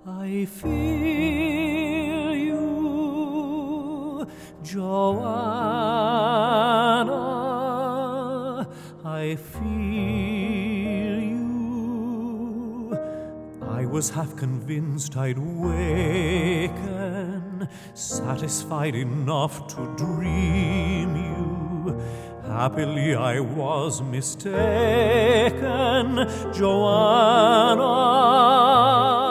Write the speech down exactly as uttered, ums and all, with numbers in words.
I feel you, Joanna, I feel you. I was half convinced I'd waken, satisfied enough to dream you. Happily I was mistaken, Joanna.